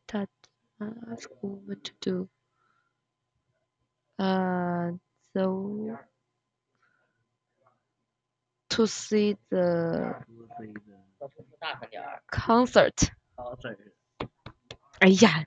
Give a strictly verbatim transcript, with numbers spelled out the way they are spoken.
That ask what to do. Uh, so to see the concert. 哎呀，